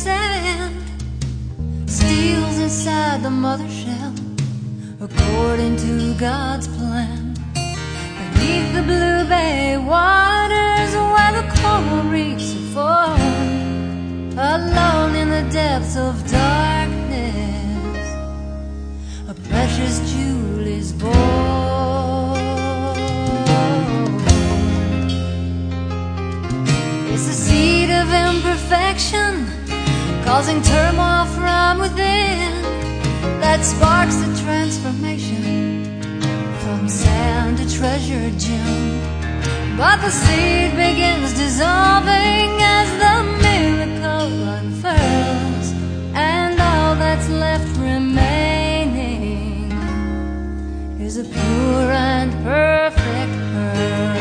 sand steals inside the mother shell according to God's plan. Beneath the blue bay waters where the coral reefs are formed, alone in the depths of darkness, a precious jewel is born. It's the seed of imperfection, causing turmoil from within, that sparks the transformation from sand to treasure gem. But the seed begins dissolving as the miracle unfurls, and all that's left remaining is a pure and perfect pearl.